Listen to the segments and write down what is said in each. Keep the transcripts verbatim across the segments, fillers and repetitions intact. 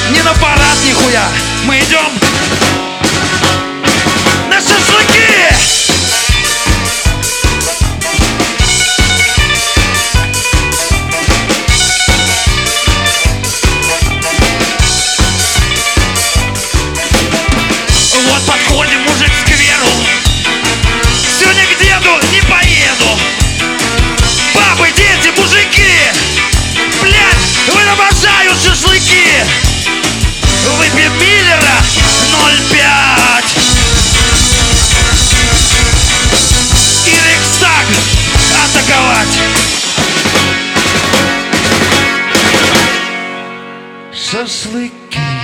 не на парад нихуя. Мы идем на шашлыки. Вот подходим, мужик, к скверу. Сегодня к деду не поеду. Бабы, дети, мужики, блядь, вы обожают шашлыки. Выпьем Миллера ноль пять и Рейхстаг атаковать. Шашлыки.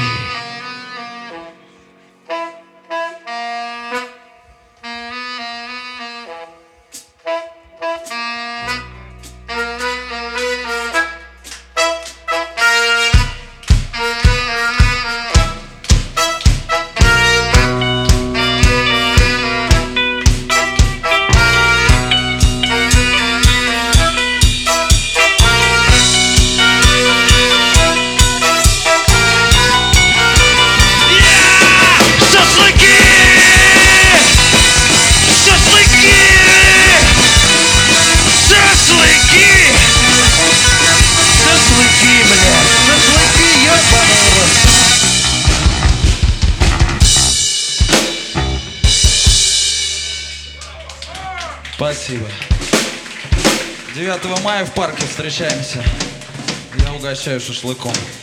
Спасибо. девятого мая в парке встречаемся. Я угощаю шашлыком.